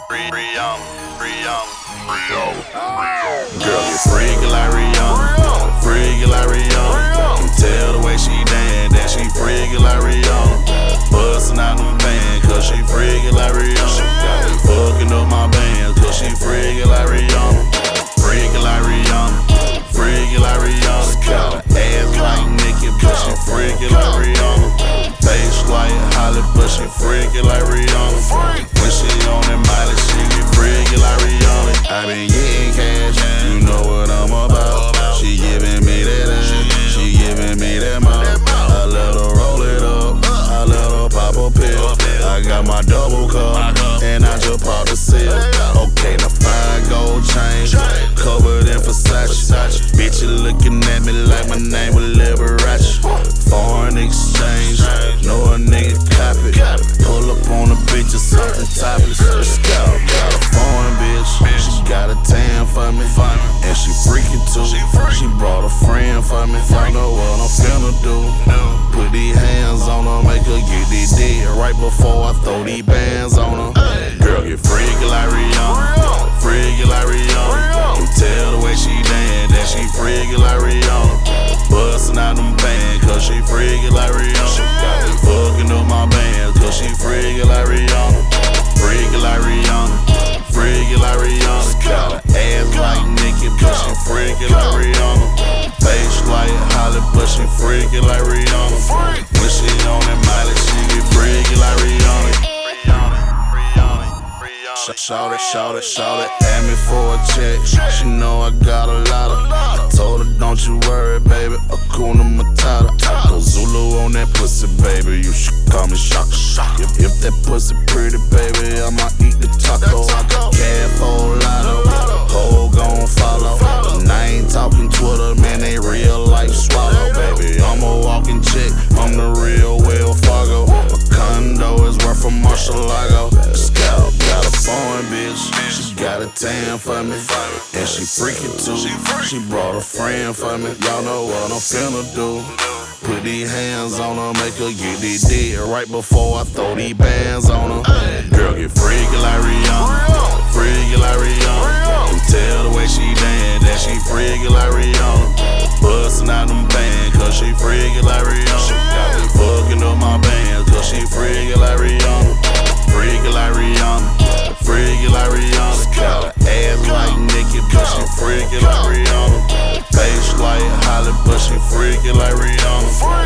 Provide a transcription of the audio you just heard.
Girl, you freaky like Rihanna, freaky like Rihanna. Can tell the way she dance that she freaky like Rihanna. Bustin' out them pants, cause she freaky like Rihanna. Fucking up my bands, cause she freaky like Rihanna. Freaky like Rihanna, freaky like Rihanna. Got her ass like Nicki, but she freaky like Rihanna. Face like Holly, but she freaky like Rihanna. When she on that Miley, she get freaky like Rihanna. I been getting cash, you know what I'm about. She giving me that ass, she giving me that mouth. I let her roll it up, I let her pop a pill. I got my double cup, and I just popped a seal. Okay, now 5 gold chains, covered in Versace. Bitch, you looking at me like my name was Liberace. Foreign exchange, know a nigga copy. Pull up on a bitch or something topless. Let's go. Got a foreign bitch, she got a tan for me, and she freaking too. She brought a friend for me. Don't know what I'm finna do. Put these hands on her, make her get this dead right before I throw these bands on her. Girl, get freaky like Rihanna, freaky like Rihanna. Can tell the way she dance that she freaky like Rihanna. Bustin' out them bands, cause she freaky like Rihanna. Fucking up my bands, cause she freaky like Rihanna. Freaky like Rihanna, freaky like Rihanna. Got her ass like Nicki, but she freaky like Rihanna. Face like Holly, but she freaky like Rihanna. When she on that Miley, she get freaky like Rihanna. Shout it, ask me for a check. She know I got a lot of. I told her, don't you worry, baby. Hakuna Matata. I go Zulu on that pussy, baby. You should call me Shaka. If that pussy pretty, baby, I might eat the taco. I got cash for a lotto. Hoe gon' follow. And I ain't talking Twitter, man. They real life swallow, baby. I'm a walking chick. I'm the real Wells Fargo. My condo is worth a Mar-a-Lago. Scout got a foreign bitch, she got a tan for me, and she freaking too. She brought a friend for me. Y'all know what I'm finna do. Put these hands on her, make her get this dead right before I throw these bands on her. Girl, get freaky like Rihanna, freaky like Rihanna. Can tell the way she dance that she freaky like Rihanna. Bustin' out them bands, cause she freaky like Rihanna. Fucking up my bands, cause she freaky like Rihanna. Freaky like Rihanna, freaky like Rihanna. Got her ass like Nicki, but she freaky like Rihanna. Face like Holly, but she freaky like Rihanna.